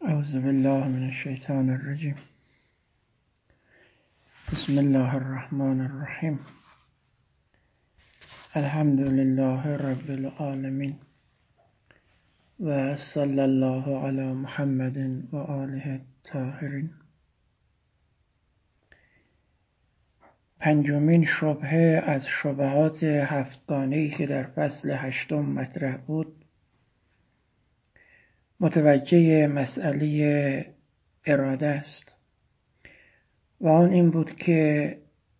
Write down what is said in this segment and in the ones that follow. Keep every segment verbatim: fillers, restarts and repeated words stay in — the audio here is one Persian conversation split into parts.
اعوذ بالله من الشیطان الرجیم. بسم الله الرحمن الرحیم. الحمد لله رب العالمین و صلی الله علی محمد و آله الطاهرین. پنجمین شبهه از شبهات هفتگانه‌ای که در فصل هشتم مطرح بود متوجه مسئله اراده است و آن این بود که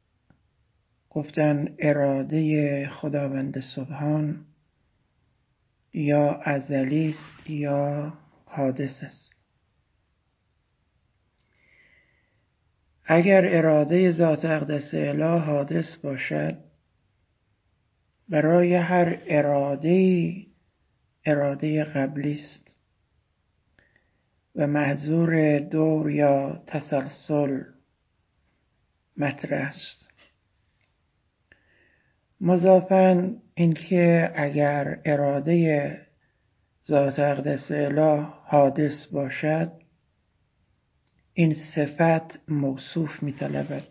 گفتن اراده خداوند سبحان یا ازلی است یا حادث است. اگر اراده ذات اقدس اله حادث باشد، برای هر اراده اراده قبلی است و محظور دور یا تسلسل مطرح است. مضافاً اینکه اگر اراده ذات اقدس اله حادث باشد، این صفت موصوف می طلبد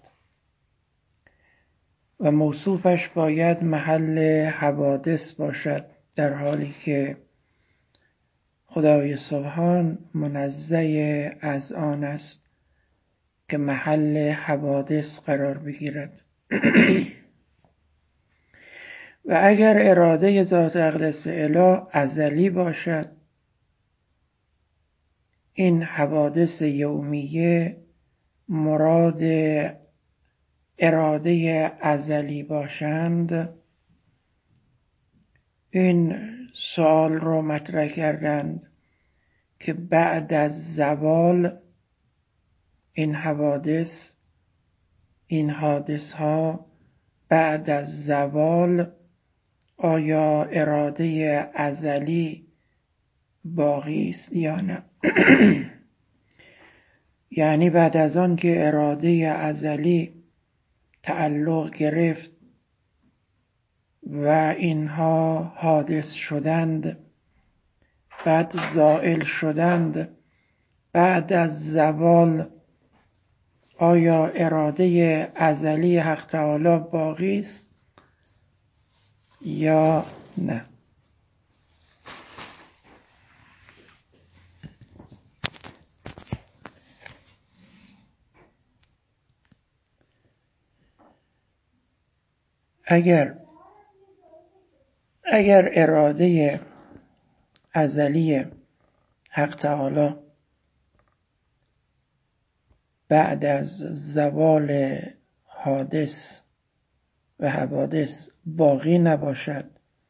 و موصوفش باید محل حوادث باشد، در حالی که خدای سبحان منزه از آن است که محل حوادث قرار بگیرد. و اگر اراده ذات اقدس اله ازلی باشد، این حوادث یومیه مراد اراده ازلی باشند، این سوال رو مطرح کردند که بعد از زوال این حوادث، این حادث ها بعد از زوال آیا اراده ازلی باقی است یا نه؟ یعنی بعد از آن که اراده ازلی تعلق گرفت و اینها حادث شدند، بعد زائل شدند، بعد از زوال آیا اراده ازلی حق تعالی باقی است یا نه؟ اگر اگر اراده ازلی حق تعالی بعد از زوال حادث و حوادث باقی نباشد،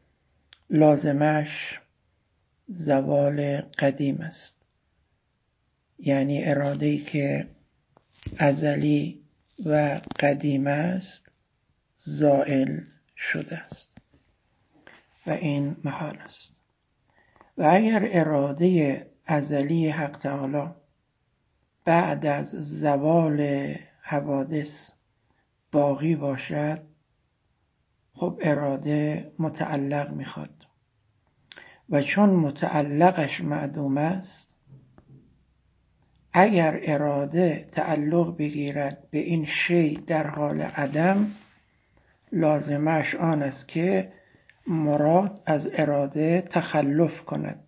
لازمش زوال قدیم است. یعنی اراده‌ای که ازلی و قدیم است زائل شده است و این محال است. و اگر اراده ازلی حق تعالی بعد از زوال حوادث باقی باشد، خب اراده متعلق میخواد و چون متعلقش معدوم است، اگر اراده تعلق بگیرد به این شی در حال عدم، لازمش آن است که مراد از اراده تخلف کند.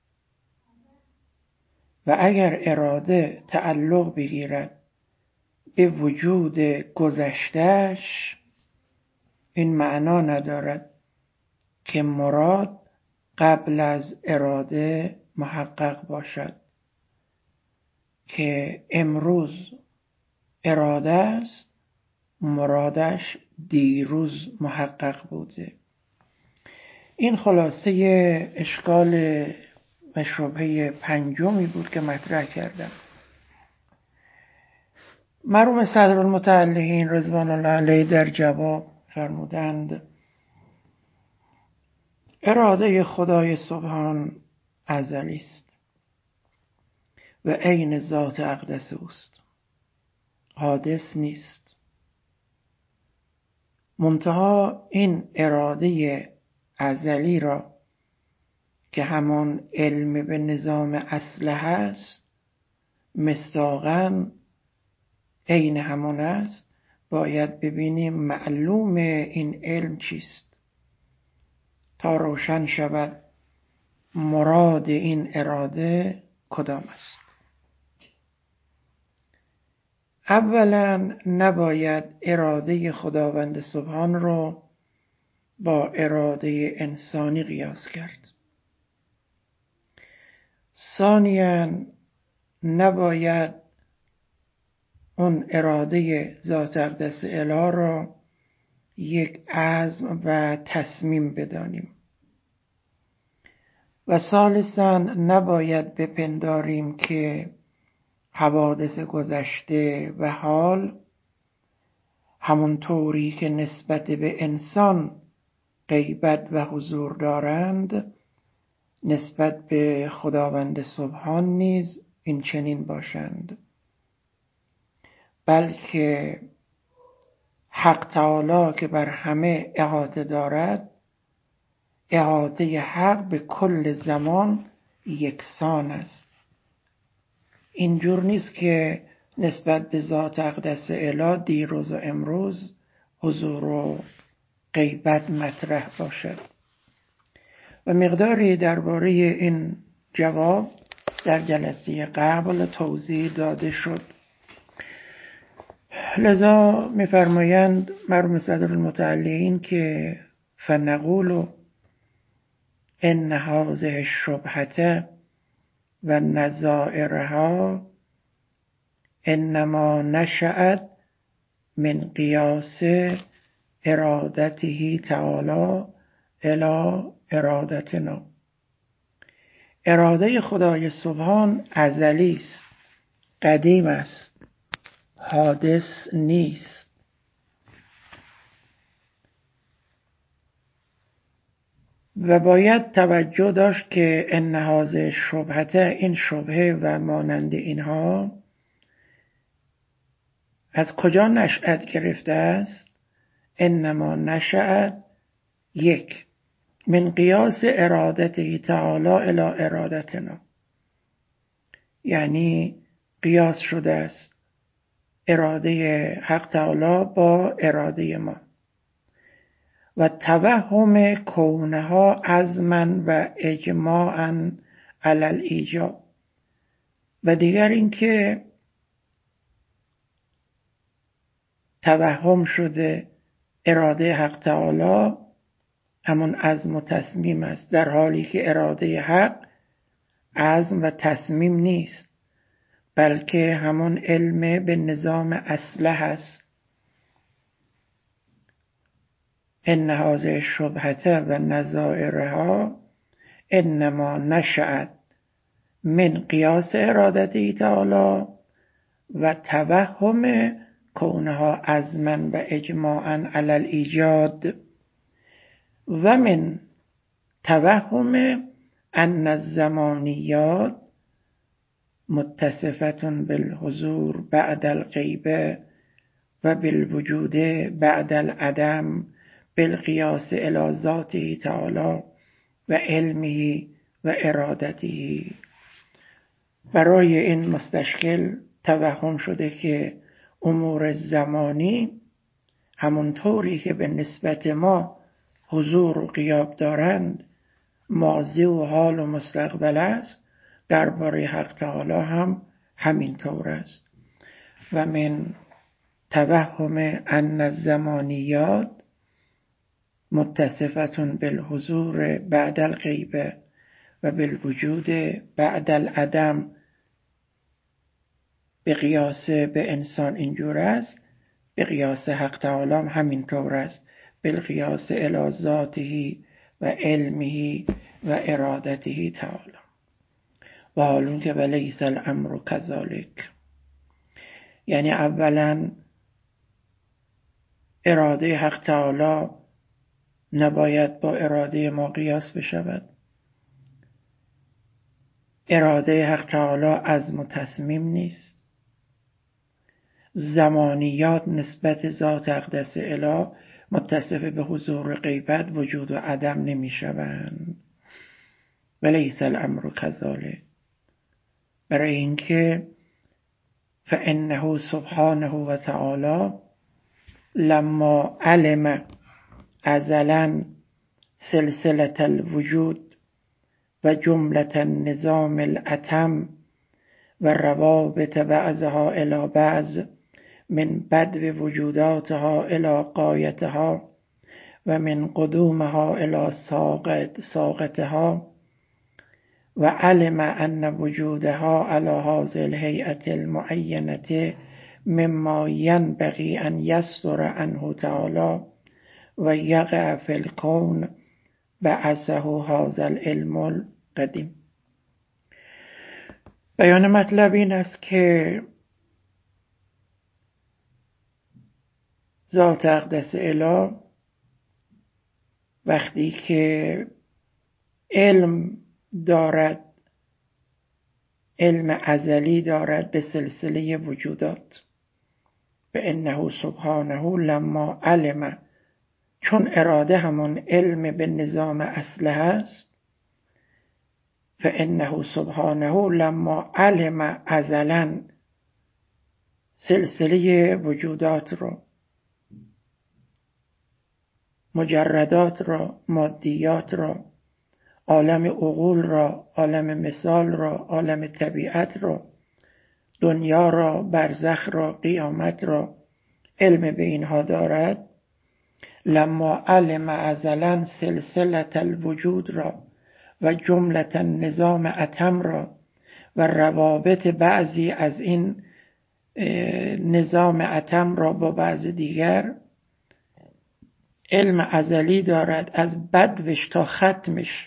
و اگر اراده تعلق بگیرد به وجود گذشتهش، این معنا ندارد که مراد قبل از اراده محقق باشد، که امروز اراده است، مرادش دیروز محقق بوده. این خلاصه اشکال و شبهه پنجمی بود که مطرح کردم. مرحوم صدرالمتعلقین رضوان الله علیه در جواب فرمودند اراده خدای سبحان ازلی است و عین ذات اقدس اوست، حادث نیست. منتها این اراده ازلی را که همان علم به نظام اصله است مصداقاً عین همون است، باید ببینیم معلوم این علم چیست تا روشن شود مراد این اراده کدام است. اولا نباید اراده خداوند سبحان رو با اراده انسانی قیاس کرد. ثانیاً نباید اون اراده ذات اقدس اله را یک عزم و تصمیم بدانیم. و ثالثاً نباید بپنداریم که حوادث گذشته و حال همونطوری که نسبت به انسان غیبت و حضور دارند، نسبت به خداوند سبحان نیز این چنین باشند، بلکه حق تعالی که بر همه احاطه دارد، احاطه حق به کل زمان یکسان است. اینجور نیست که نسبت به ذات اقدس اله دیروز و امروز حضور و غیبت مطرح باشد. و مقداری درباره این جواب در جلسه قبل توضیح داده شد. لذا می‌فرمایند مرحوم صدرالمتعلین که فنقول ان هذه الشبهة و نظائرها انما نشأت من قیاس ارادته تعالی الی ارادتنا. اراده خدای سبحان ازلی است، قدیم است، حادث نیست. و باید توجه داشت که ان هذه شبهته، این شبهه و مانند اینها از کجا نشأت گرفته است؟ انما نشأت یک من قیاس ارادته تعالی الی ارادتنا، یعنی قیاس شده است اراده حق تعالی با اراده ما. و توهم کونها عزما و اجماعا علی الایجاب. و دیگر اینکه توهم شده اراده حق تعالی همون عزم و تصمیم است، در حالی که اراده حق عزم و تصمیم نیست، بلکه همون علم به نظام اصلح است. ان هذه الشبهة و نظائرها انما نشأت من قیاس ارادته تعالی و توهم کونها عزما و اجماعا علی الایجاد و من توهم ان الزمانیات متصفة بالحضور بعد الغیبه و بالوجود بعد العدم بالقیاس الی ذاته تعالی و علمه و ارادته. برای این مستشکل توهم شده که امور زمانی همونطوری که به نسبت ما حضور و غیاب دارند، ماضی و حال و مستقبل است، درباره حق تعالی هم همینطور است. و من توهم ان الزمانیات متصفة بالحضور بعد الغیبه و بالوجود بعد العدم به قیاس به انسان اینجور است، به قیاس حق تعالی هم همینطور است، بالقیاس الی ذاته و علمه و ارادته تعالی. و حالون که ولیس الامر کذالک، یعنی اولا اراده حق تعالی نباید با اراده ما قیاس بشود. اراده حق تعالی عزم و تصمیم نیست. زمانیات نسبت ذات اقدس اله متصف به حضور غیبت، وجود و عدم نمی شوند. ولیس الامر کذالک، برای اینکه فإنه سبحانه و تعالی لما علم ازلا سلسلة الوجود و جملة النظام الأتم و روابط بعضها الى بعض من بدو وجوداتها الى غایتها و من قدومها الى ساقط ساقطها و علم ان وجودها على هذه الهيئة المعینة مما ينبغي ان يصدر عنه تعالی و یقع فی الکون بعثه هذا العلم القدیم. بیان مطلب این است که ذات اقدس اله وقتی که علم دارد، علم ازلی دارد به سلسله وجودات، به انه سبحانه لما علم، چون اراده همون علم به نظام اصل هست، فانه سبحانه لما علم ازلا سلسله وجودات رو، مجردات را، مادیات را، عالم عقول را، عالم مثال را، عالم طبیعت را، دنیا را، برزخ را، قیامت را، علم به اینها دارد. لما علم ازلا سلسله الوجود را و جملة نظام اتم را و روابط بعضی از این نظام اتم را با بعض دیگر، علم ازلی دارد از بدوش تا ختمش،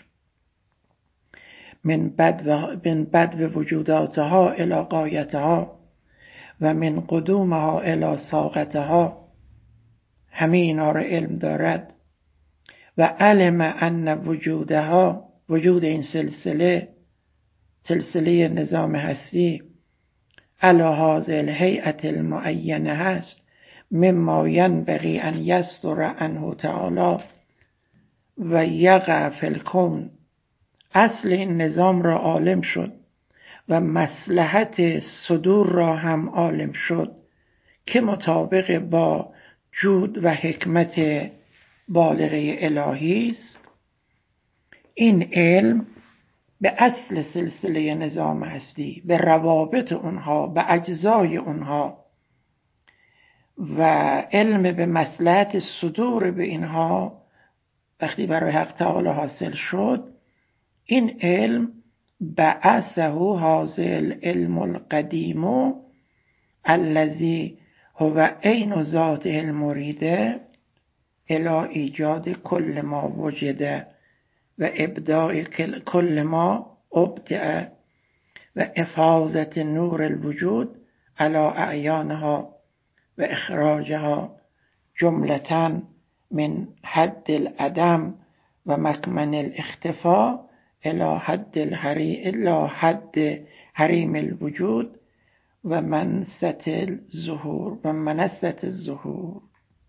من بدو من بدو وجوداتها الی غایتها و من قدومها الی ساقطها، همه اینا را علم دارد. و علم ان وجودها، وجود این سلسله، سلسله نظام هستی، علی هذه الهیئة المعینه هست، مما ینبغی ان یصدر عنه تعالی و یقع فی الکون. اصل این نظام را عالم شد و مصلحت صدور را هم عالم شد که مطابق با جود و حکمت بالغه الهی است. این علم به اصل سلسله نظام هستی، به روابط اونها، به اجزای اونها و علم به مصلحت صدور به اینها وقتی برای حق تعالی حاصل شد، این علم بعثه هذا العلم القدیم الذي هو عین ذاته المریده الی ایجاد کل ما وجد و ابداع کل ما ابدع و افاضة نور الوجود علی اعیانها و اخراجها جملة من حد العدم و مکمن الاختفاء الى حد الحری الى حد حریم الوجود و منصت الظهور و منصت الظهور.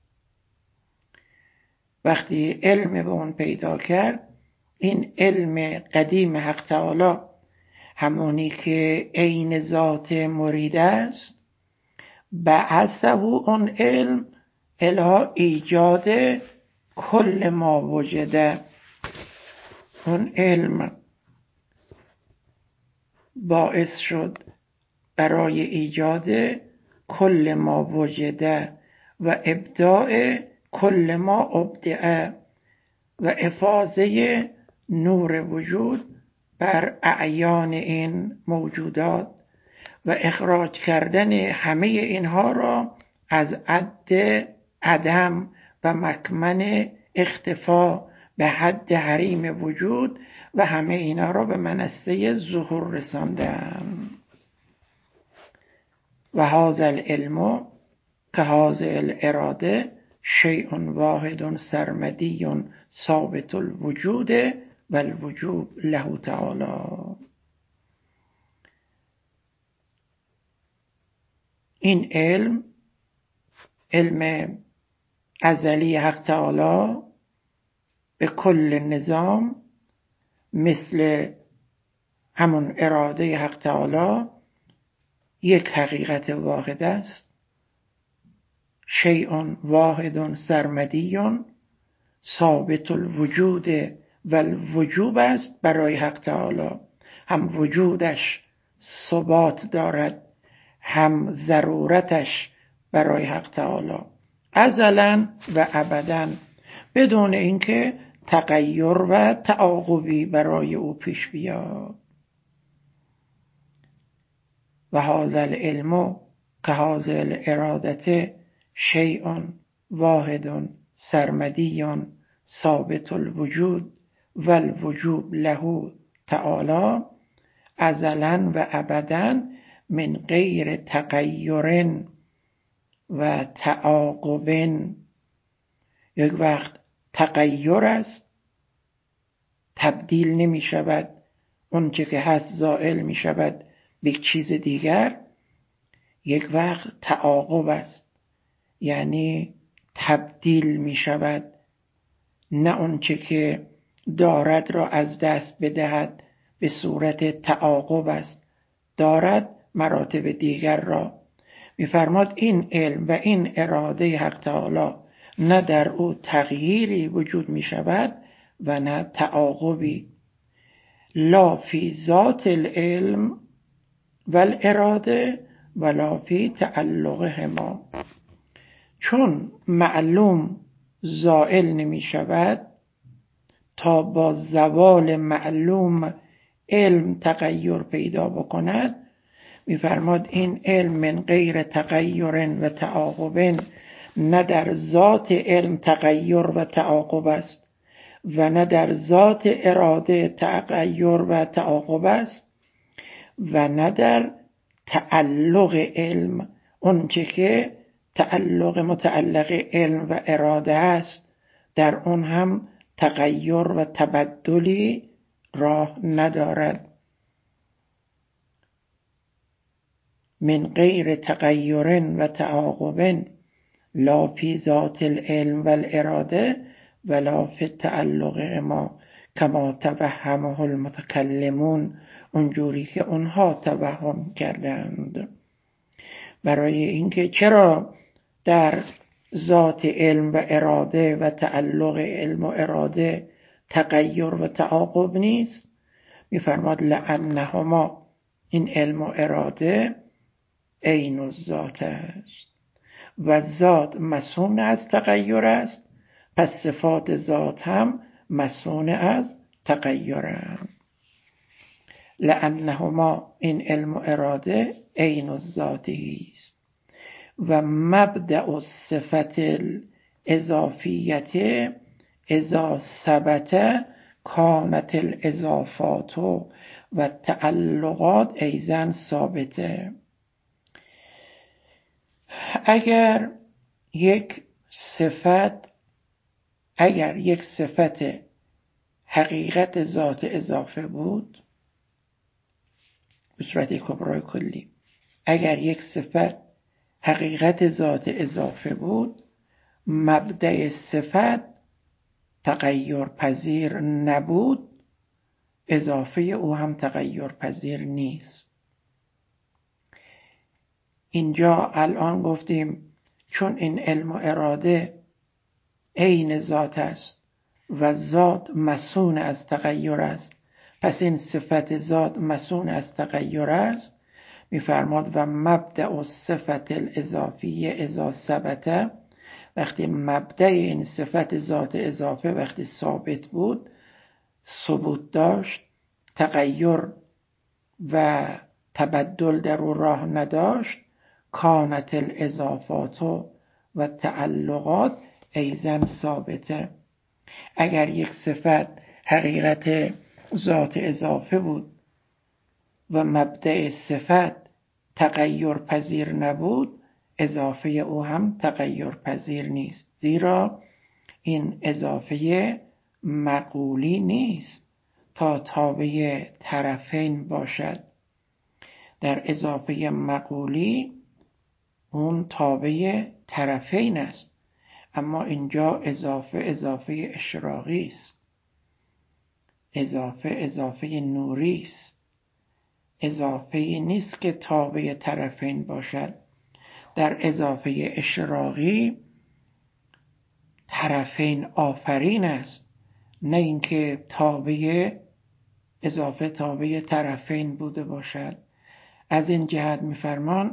وقتی علم به اون پیدا کرد، این علم قدیم حق تعالی، همونی که عین ذات مرید است، بعثه اون علم الی ایجاد کل ما وجده. اون علم باعث شد برای ایجاد کل ما وجده و ابداع کل ما ابدع و افاضه نور وجود بر اعیان این موجودات و اخراج کردن همه اینها را از عد عدم و مکمن اختفا به حد حریم وجود و همه اینا را به منصه ظهور رساندن. و هذا العلم که هذا الاراده شیء واحد سرمدی ثابت الوجود و الوجود له تعالی. این علم، علم ازلی حق تعالی به کل نظام، مثل همون اراده حق تعالی یک حقیقت واحد است، شیء واحد سرمدی ثابت الوجود و الوجوب است برای حق تعالی. هم وجودش ثبات دارد، هم ضرورتش برای حق تعالی ازلا و ابدا، بدون اینکه تغییر و تعاقبی برای او پیش بیاد. و هذا العلم که هذا الاراده شیء واحد سرمدی ثابت الوجود و الوجوب له تعالی ازلا و ابدا من غیر تغییر و تعاقب. یک وقت تغییر است، تبدیل نمی شود، اون چه که هست زائل می شود به یک چیز دیگر. یک وقت تعاقب است، یعنی تبدیل می شود، نه اون چه که دارد را از دست بدهد به صورت تعاقب است، دارد مراتب دیگر را. می‌فرماد این علم و این اراده حق تعالی نه در او تغییری وجود می شود و نه تعاقبی. لا فی ذات العلم و الاراده ولا فی تعلقهما. چون معلوم زائل نمی شود تا با زوال معلوم علم تغییر پیدا بکند، می‌فرماد این علم من غیر تغییر و تعاقب، نه در ذات علم تغییر و تعاقب است و نه در ذات اراده تغییر و تعاقب است و نه در تعلق علم، اون چه که تعلق متعلق علم و اراده است، در اون هم تغییر و تبدلی راه ندارد. من غیر تغییر و تعاقب لا فی ذات العلم و الاراده ولا فی التعلق ما کما توهمه المتکلمون، اونجوری که اونها توهم کردند. برای اینکه چرا در ذات علم و اراده و تعلق علم و اراده تغییر و تعاقب نیست، می‌فرماد لأنهما، این علم و اراده عین الذات است و ذات مصون از تغییر است، پس صفات ذات هم مصون از تغییرند. لأنهما، این علم و اراده عین الذات است و مبدأ الصفت الاضافیت اذا ثبت کانت الاضافات و التعلقات ایضا ثابته. اگر یک صفت اگر یک صفت حقیقت ذات اضافه بود به صورت کبرای کلی، اگر یک صفت حقیقت ذات اضافه بود، مبدأ صفت تغییر پذیر نبود، اضافه او هم تغییر پذیر نیست. اینجا الان گفتیم چون این علم و اراده عین ذات است و ذات مصون از تغییر است، پس این صفت ذات مصون از تغییر است. می‌فرماد و مبدأ صفت الاضافیه اذا ثبت، وقتی مبدأ این صفت ذات اضافه وقتی ثابت بود، ثبوت داشت، تغییر و تبدل در او راه نداشت، کانت الاضافات و تعلقات ایضا ثابته. اگر یک صفت حقیقت ذات اضافه بود و مبدأ صفت تغییر پذیر نبود، اضافه او هم تغییر پذیر نیست، زیرا این اضافه مقولی نیست تا تابع طرفین باشد. در اضافه مقولی اون تابع طرفین است، اما اینجا اضافه اضافه اشراقی است، اضافه اضافه نوری است، اضافه نیست که تابع طرفین باشد. در اضافه اشراقی طرفین آفرین است، نه اینکه تابع اضافه تابع طرفین بوده باشد. از این جهت میفرمان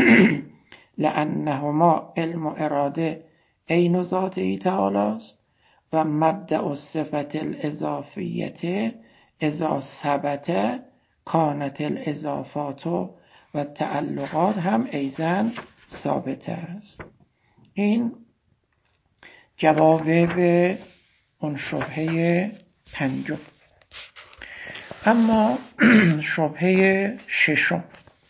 لأنهما علم و اراده عین ذاته تعالی است و مبدأ الصفت الاضافیت اذا ثبت کانت الاضافات و تعلقات هم ایضا ثابته است. این جواب به اون شبهه پنجم. اما شبهه ششم،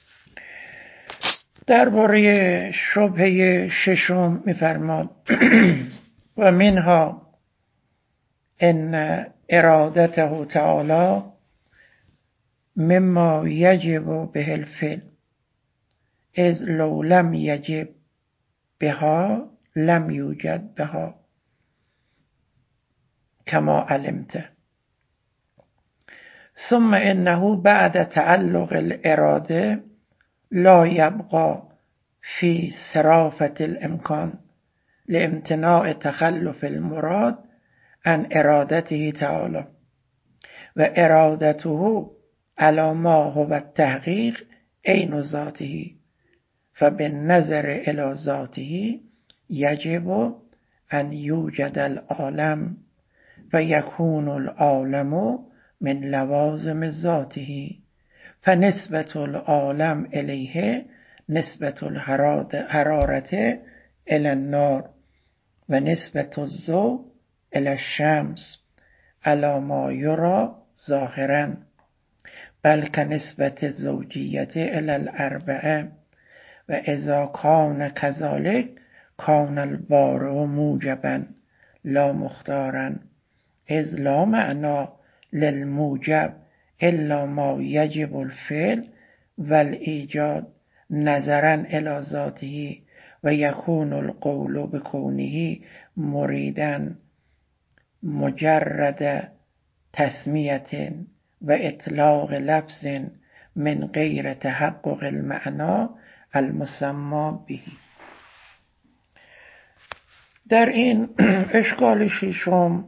درباره شبهه ششم میفرماد و منها ان ارادته تعالی مما یجب به الفعل اذ لو لم یجب بها لم یوجد بها کما علمت. ثم انه بعد تعلق الاراده لا يبقى في صرافة الامکان لامتناع تخلف المراد عن ارادته تعالی و ارادته على ما هو التحقیق عین ذاته فبالنظر الى ذاته یجب ان یوجد العالم و یکون العالم من لوازم ذاته فنسبت العالم الیه نسبت الحرارت الی النار و نسبت الضوء الی الشمس علی ما یری ظاهرا بل کنسبت الزوجیت الی الاربعه و اذا کان کذلک کان البارئ موجبا لا مختارا اذ لا معنی للموجب الا ما یجب الفعل والایجاد نظرا الی ذاته و یکون القول بکونه مریدا مجرد تسمیه و اطلاق لفظ من غیر تحقق المعنی المسمى به. در این اشکال ششم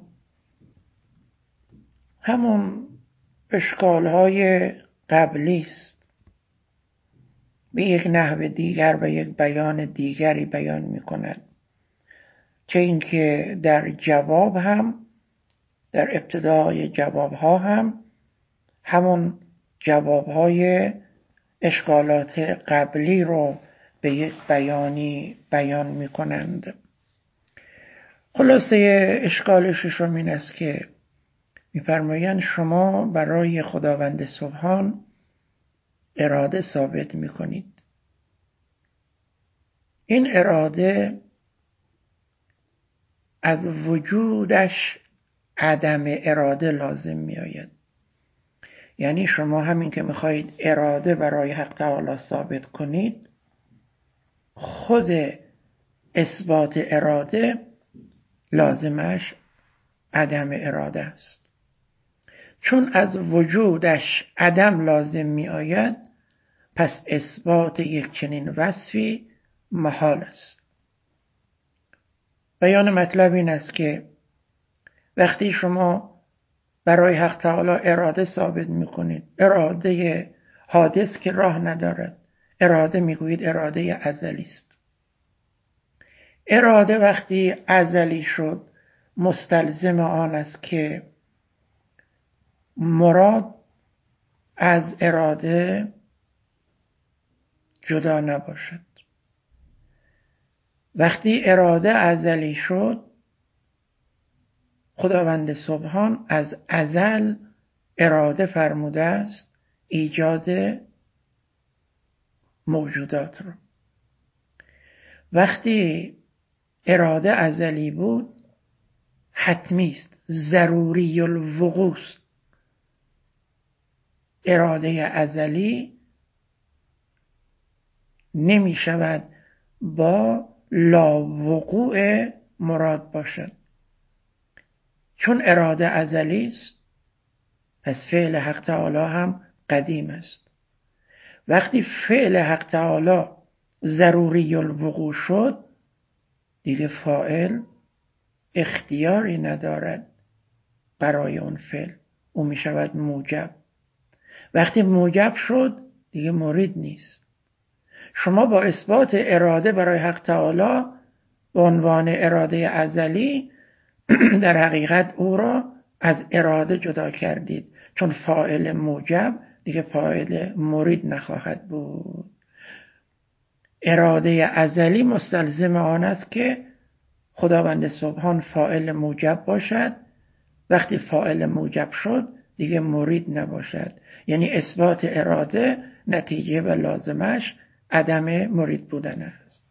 همون اشکال‌های قبلی است، به یک نحو دیگر و یک بیان دیگری بیان می‌کند. چه اینکه در جواب هم در ابتدای جواب‌ها هم همون جواب‌های اشکالات قبلی رو به یک بیانی بیان می‌کنند. خلاصه اشکال ششم این است که می‌فرمایند شما برای خداوند سبحان اراده ثابت می‌کنید. این اراده از وجودش عدم اراده لازم می‌آید. یعنی شما همین که می‌خواهید اراده برای حق تعالی ثابت کنید، خود اثبات اراده لازمش عدم اراده است. چون از وجودش عدم لازم می آید، پس اثبات یک چنین وصفی محال است. بیان مطلب این است که وقتی شما برای حق تعالی اراده ثابت می کنید، اراده حادث که راه ندارد، اراده می گویید اراده ازلی است. اراده وقتی ازلی شد مستلزم آن است که مراد از اراده جدا نباشد. وقتی اراده ازلی شد، خداوند سبحان از ازل اراده فرموده است ایجاد موجودات رو. وقتی اراده ازلی بود حتمی است، ضروری الوقوع است. اراده ازلی نمی شود با لاوقوع مراد باشد. چون اراده ازلی است پس فعل حق تعالی هم قدیم است. وقتی فعل حق تعالی ضروری الوقوع شد، دیگه فاعل اختیاری ندارد برای اون فعل، او می شود موجب. وقتی موجب شد دیگه مرید نیست. شما با اثبات اراده برای حق تعالی به عنوان اراده ازلی در حقیقت او را از اراده جدا کردید، چون فاعل موجب دیگه فاعل مرید نخواهد بود. اراده ازلی مستلزم آن است که خداوند سبحان فاعل موجب باشد. وقتی فاعل موجب شد دیگه مرید نباشد، یعنی اثبات اراده نتیجه و لازمش عدم مرید بودن است.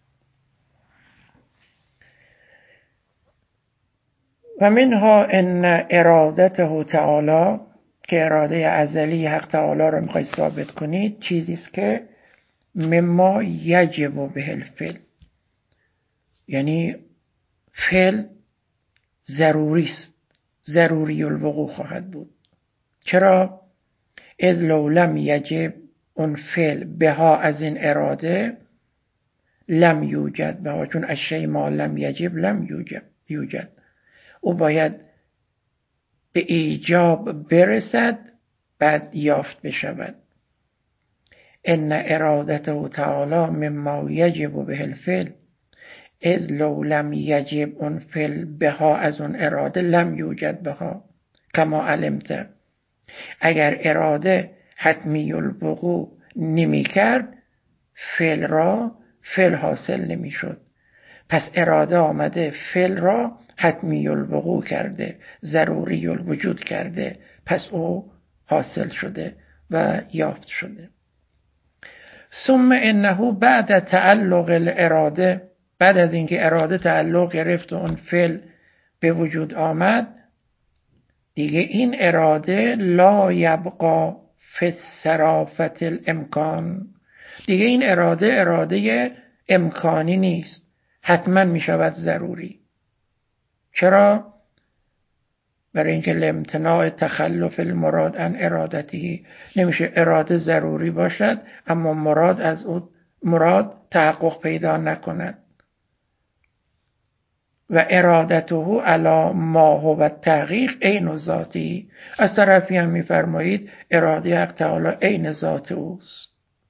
و منها ان ارادته تعالی، که اراده ازلی حق تعالی رو میخواید ثابت کنید، چیزی است که مما یجب به الفعل، یعنی فعل ضروری است، ضروری الوقوع خواهد بود. چرا؟ اذ لو لم یجب اون فعل بها، از این اراده، لم یوجد بها، چون الشیء ما لم یجب لم یوجد یوجد او باید به ایجاب برسد بعد یافت بشود. ان ارادته تعالی مما یجب به الفعل اذ لو لم یجب اون فعل بها، از اون اراده لم یوجد بها کما علمت. اگر اراده حتمی الوقوع نمی کرد، فعل را فعل حاصل نمی شد. پس اراده آمده فعل را حتمی الوقوع کرده، ضروری الوجود کرده، پس او حاصل شده و یافت شده. ثم انه بعد تعلق الاراده، بعد از اینکه اراده تعلق گرفت و اون فعل به وجود آمد، دیگه این اراده لا یبقا فی الصرافة الامکان، دیگه این اراده اراده امکانی نیست، حتما می شود ضروری. چرا؟ برای اینکه لامتناع تخلف المراد عن ارادتی، نمیشه اراده ضروری باشد اما مراد از او مراد تحقق پیدا نکند. و ارادته علی ما هو التحقیق عین ذاتی، از طرفی هم میفرمایید اراده حق تعالی عین ذات اوست.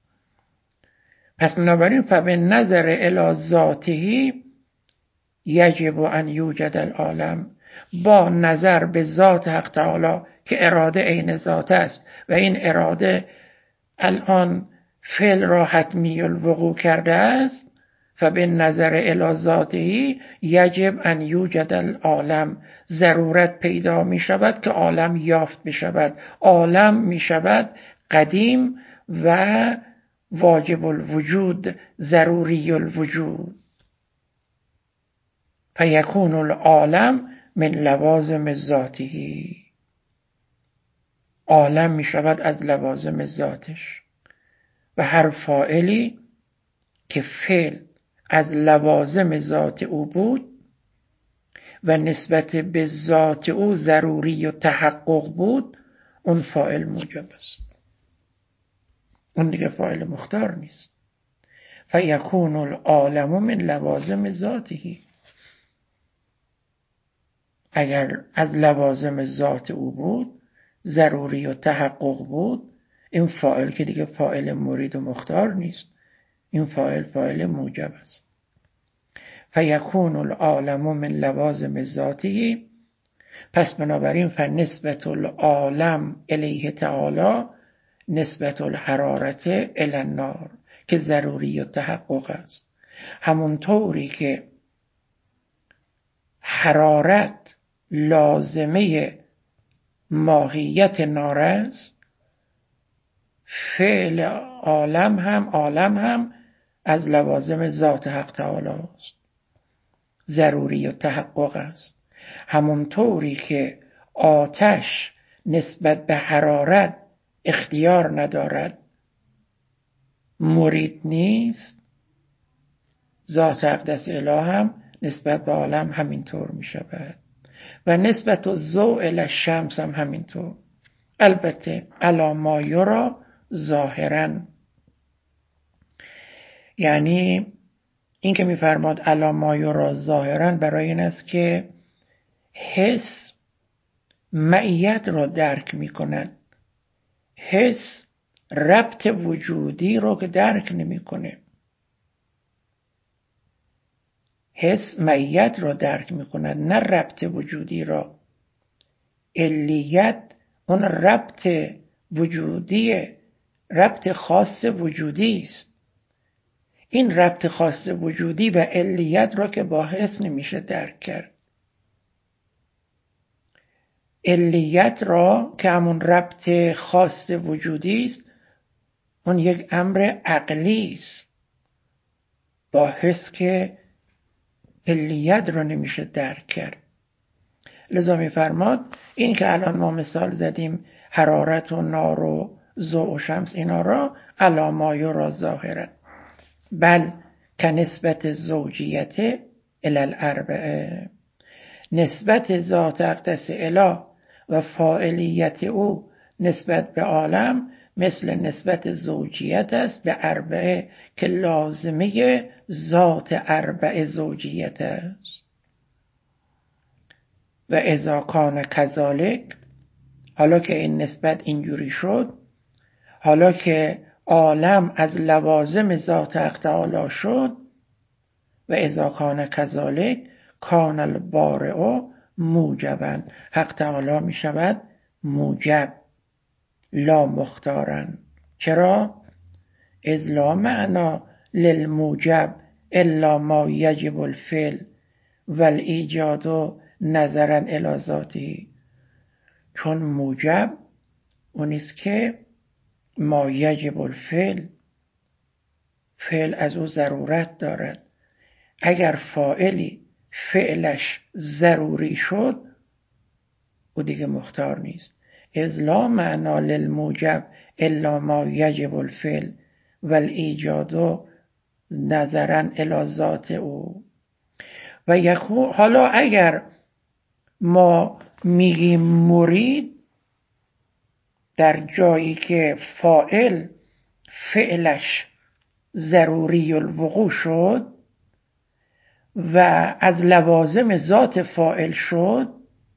پس بنابراین فبالنظر الی ذاته یجب ان یوجد العالم، با نظر به ذات حق تعالی که اراده عین ذات است و این اراده الان فعل را حتمی الوقوع کرده است، فبالنظر الی ذاته یجب ان یوجد العالم، ضرورت پیدا می شود که عالم یافت بشود. عالم می شود قدیم و واجب الوجود، ضروری الوجود. فیکون العالم من لوازم ذاته، عالم می شود از لوازم ذاتش. و هر فاعلی که فعل از لوازم ذات او بود و نسبت به ذات او ضروری و تحقق بود، اون فاعل موجب است، اون دیگه فاعل مختار نیست. فیکون العالم من لوازم ذاته، اگر از لوازم ذات او بود، ضروری و تحقق بود، این فاعل که دیگه فاعل مرید و مختار نیست، این فاعل فاعل موجب است. فیکون العالم من لوازم ذاته، پس بنابراین فنسبت العالم الیه تعالی نسبت الحرارت الی النار، که ضروری و تحقق است. همونطوری که حرارت لازمه ماهیت نار است، فعل عالم هم عالم هم از لوازم ذات حق تعالی است، ضروری و تحقق است. همونطوری که آتش نسبت به حرارت اختیار ندارد، مرید نیست، ذات اقدس اله هم نسبت به عالم همینطور می شود. و نسبت الضوء الی الشمس هم همینطور، البته علی ما یرا ظاهرا، یعنی این که میفرماد الا ما یری ظاهرا برای این است که حس معیت را درک میکنن، حس ربط وجودی رو که درک نمیکنه. حس معیت را درک میکند نه ربط وجودی را. علیت اون ربط وجودی، ربط خاص وجودی است. این ربط خاص وجودی و علیت را که با حس نمیشه درک کرد. علیت را که همون ربط خاص وجودی است، اون یک امر عقلی است. با حس که علیت را نمیشه درک کرد. لذا میفرماد این که الان ما مثال زدیم حرارت و نار و ضوء و شمس، اینا را الا ما یری ظاهرا بل که نسبت زوجیت الی الاربعه، نسبت ذات اقدس اله و فاعلیت او نسبت به عالم مثل نسبت زوجیت است به اربعه که لازمه ذات اربعه زوجیت است. و اذا کان کذالک، حالا که این نسبت اینجوری شد، حالا که عالم از لوازم ذات حق تعالی شد، و اذا کان کذالک کان البارئ موجبا، حق تعالی می شود موجب لا مختارن. چرا؟ اذ لا معنا للموجب الا ما یجب الفعل والایجاد نظرا الی ذاته. چون موجب اونیست که ما یجب الفعل، فعل از او ضرورت دارد. اگر فاعلی فعلش ضروری شد او دیگه مختار نیست. اذ لا معنا للموجب الا ما یجب الفعل والایجاد نظرا الی ذات او. و یکون، حالا اگر ما میگیم مرید در جایی که فاعل فعلش ضروری الوقوع شد و از لوازم ذات فاعل شد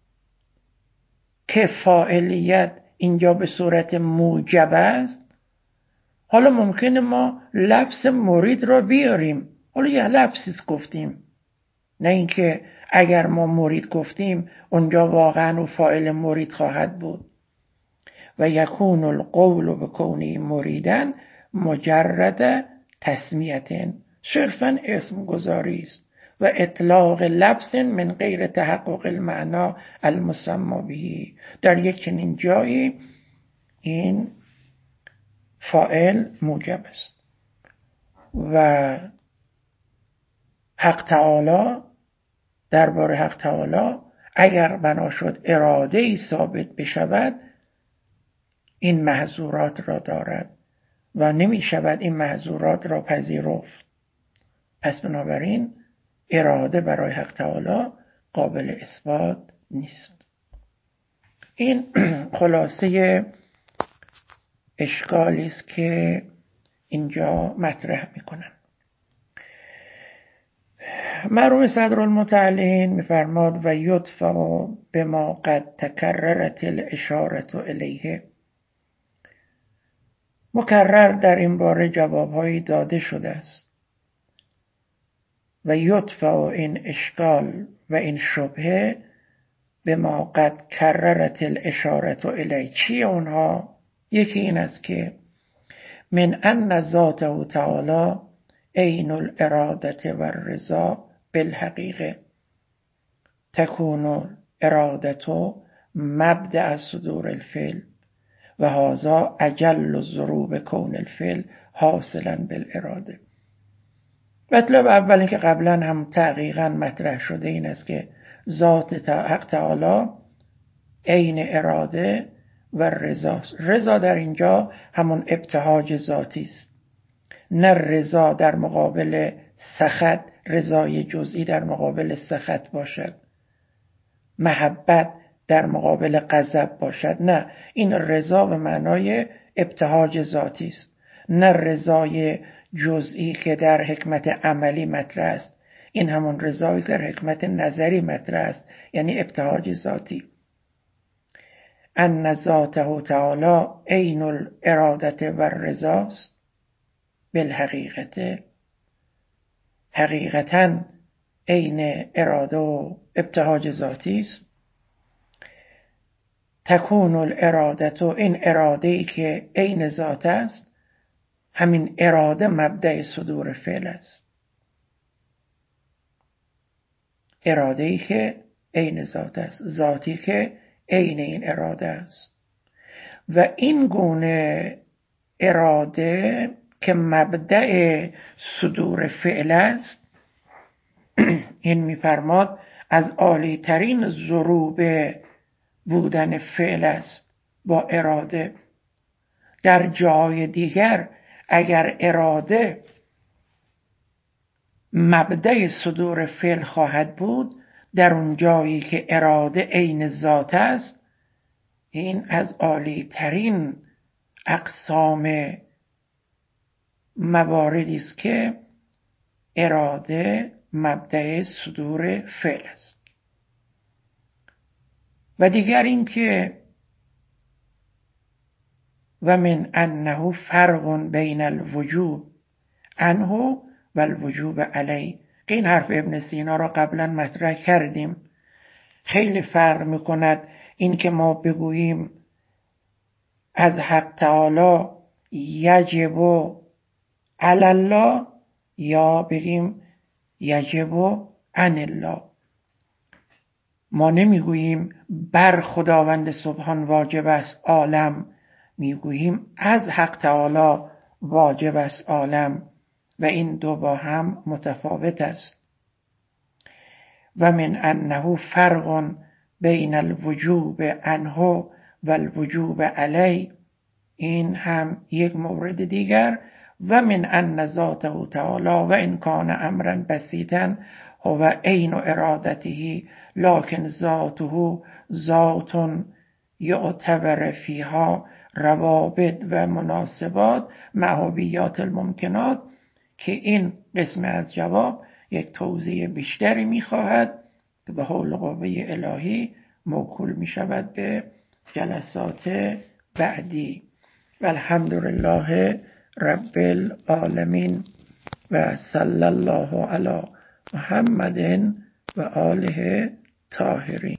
که فاعلیت اینجا به صورت موجب است، حالا ممکنه ما لفظ مرید را بیاریم. حالا یه لفظی گفتیم، نه اینکه اگر ما مرید گفتیم اونجا واقعا و فاعل مرید خواهد بود. و یکون القول بکونه مریدن مجرد تسمیت، صرفا اسم گذاری است و اطلاق لفظ من غیر تحقق المعنا المسمى به. در یک چنین جایی این فاعل موجب است و حق تعالی، درباره حق تعالی اگر بنا شد اراده ای ثابت بشود این محظورات را دارد و نمی شود این محظورات را پذیرفت. پس بنابراین اراده برای حق تعالی قابل اثبات نیست. این خلاصه اشکالی است که اینجا مطرح میکنن. مرحوم صدرالمتعلین میفرماد و یدفع بما قد تکررت الاشاره الیه. مکرر در این باره جوابهایی داده شده است. و یدفع این اشکال و این شبهه بما قد کررت الاشاره الیه. چیه اونها؟ یکی این است که من ان ذاته تعالی عین الاراده و الرضا بالحقیقه تکون اراده مبدأ صدور الفعل و هذا اجل ضروب کون الفعل حاصلا بالاراده. مطلب اول که قبلا هم تحقیقا مطرح شده این است که ذات حق تعالی عین اراده و رضا. رضا در اینجا همون ابتهاج ذاتی است، نه رضا در مقابل سخط، رضای جزئی در مقابل سخط باشد، محبت در مقابل غضب باشد. نه، این رضا به معنای ابتهاج ذاتی است، نه رضای جزئی که در حکمت عملی مطرح است، این همون رضایی در حکمت نظری مطرح است، یعنی ابتهاج ذاتی. ان ذاته تعالی عین الاراده و الرضاست بالحقیقت، حقیقتا عین اراده و ابتهاج ذاتی است. تکون الاراده، این اراده ای که عین ذات است، همین اراده مبدأ صدور فعل است. اراده ای که عین ذات است، ذاتی که عین این اراده است. و این گونه اراده که مبدأ صدور فعل است، این می‌فرماد از عالی ترین ضروب بودن فعل است با اراده. در جای دیگر اگر اراده مبدأ صدور فعل خواهد بود، در اون جایی که اراده عین ذات است، این از عالی ترین اقسام مواردی است که اراده مبدأ صدور فعل است. و دیگر این که و من انه فرق بین الوجوب عنه و الوجوب علیه. این حرف ابن سینا را قبلا مطرح کردیم. خیلی فرق میکند این که ما بگوییم از حق تعالی یجب علی الله یا بگیم یجب عن الله. ما نمیگوییم بر خداوند سبحان واجب است عالم، میگوییم از حق تعالی واجب است عالم، و این دو با هم متفاوت است. و من انه فرق بین الوجوب عنه و الوجوب علیه، این هم یک مورد دیگر. و من ان ذاته تعالی و ان کان امرا بسیطا هو عین ارادته لکن ذاته ذات یعتبر فیها روابط و مناسبات محابیات الممکنات، که این قسم از جواب یک توضیح بیشتری میخواهد که به حول قوه الهی موکول میشود به جلسات بعدی. و الحمدلله رب العالمین و صلی الله علی محمد و آله طاهرین.